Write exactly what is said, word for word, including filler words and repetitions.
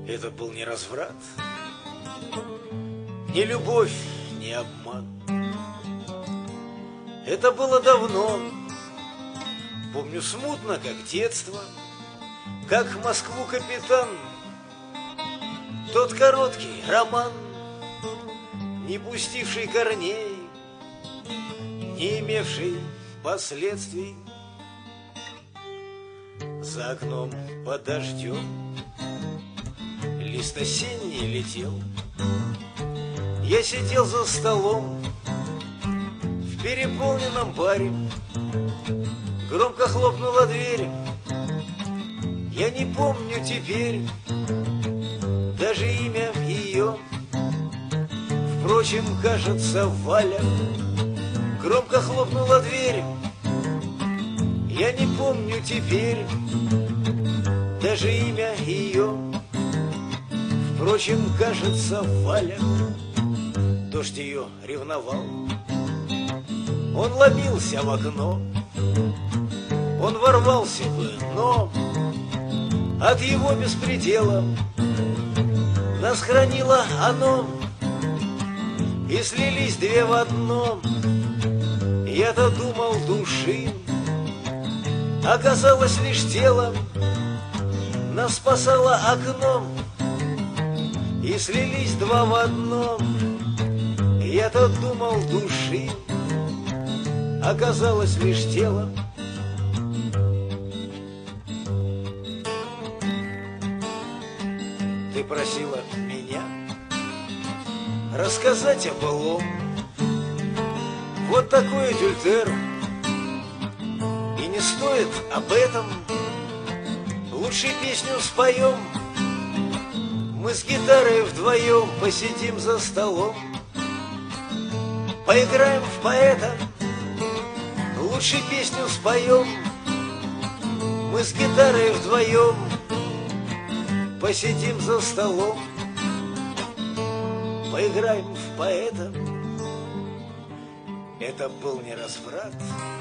Это был не разврат, не любовь, не обман. Это было давно, помню смутно, как детство, как в Москву капитан. Тот короткий роман, не пустивший корней, не имевший последствий. За окном под дождем лист осенний летел. Я сидел за столом в переполненном баре. Громко хлопнула дверь. Я не помню теперь даже имя ее. Впрочем, кажется, Валя. Громко хлопнула дверь. Я не помню теперь даже имя ее. Впрочем, кажется, Валя. Дождь ее ревновал. Он ломился в окно. Он ворвался бы, но от его беспредела нас хранило оно, и слились две в одно. Я-то думал души, оказалось лишь тело. Нас спасало окно, и слились два в одном. Я-то думал души, оказалось лишь тело. Ты просила меня рассказать о былом. Вот такой адюльтер. И не стоит об этом. Лучше песню споем. Мы с гитарой вдвоем посидим за столом. Поиграем в поэта. Лучше песню споем. Мы с гитарой вдвоем посидим за столом. Поиграем в поэта. Это был не разврат,